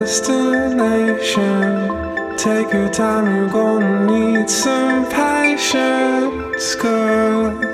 Destination. Take your time, you're gonna need some patience, girl.